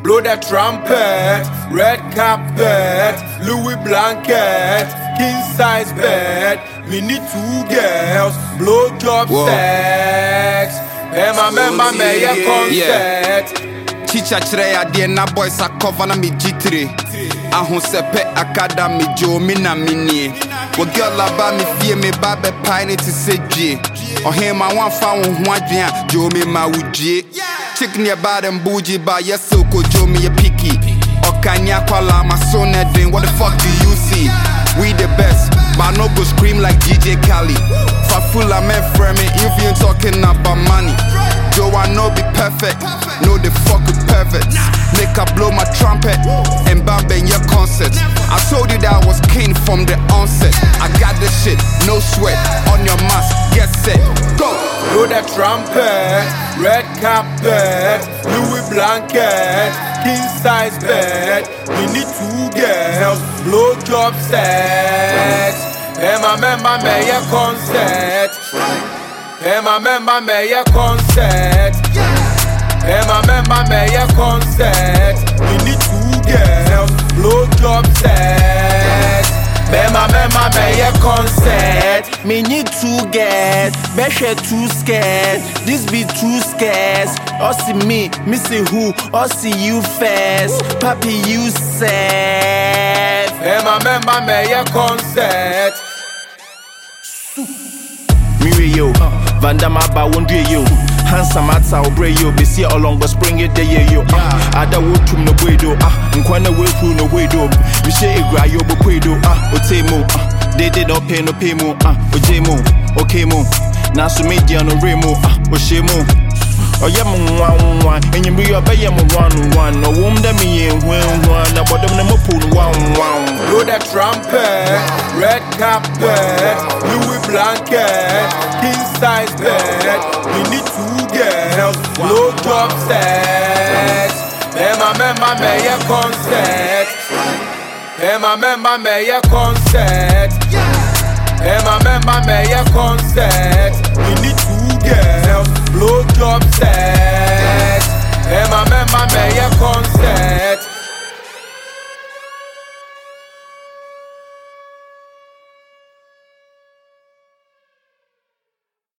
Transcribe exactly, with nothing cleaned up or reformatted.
blow the trumpet, red carpet, Louis blanket, king size bed. We need two girls, blow job sex. Emma, member, may a concert. Chicha chire ade na boys a cover na me G three. Ahosepe academy jo mi na minie. Wo girl aba me fie me ba be pai ne ti sedwe. Ohema wan fa wo ho adwen a jo me ma wudie. Chick near bad and bougie ba yes so ko jo me a picky. Okanya kwala my son edin, what the fuck do you see? We the best, but no go scream like D J Khaled. For full I'm me if you ain't talking about money. Joe, I know be perfect, no the fuck with perverts. Make I blow my trumpet and bam bang your concert. I told you that I was king from the onset. I got this shit, no sweat, on your mask, get set, go. Blow the trumpet, red carpet, Louis blanket, king size bed. We need two girls, blow job sex. Emma, member, may a concert. Emma, member, may a concert. Emma, member, may a concert. We need two girls, blow job sex. Emma, member, may a concert. Me need two girls, Beshe too scared. This be too scarce. Or see me, me see who, or see you first. Papi, you safe. Emma, member, may a concert. Mire yo, Vandama ba won't yo. Handsome at our bray yo, be see along but spring it day yo. Ah, ada wood to no way do, ah, and quite away through no way do. We say a gra yo, but pay do, ah, otemo, ah, they did not pay no pay more, ah, ojemo, okay mo. Now so media no remo, ah, oshemo. Oh yeah, one one, and you be a bay one one. No womb that me in one one, now but them no pull one one. Blow the trumpet, red carpet, Louis blanket, king size bed. We need two girls, blow job sex. Emma, member, may a concert. Emma, member, may a concert. Emma, member, may a concert. We need two girls, blow job sex. Emma, member.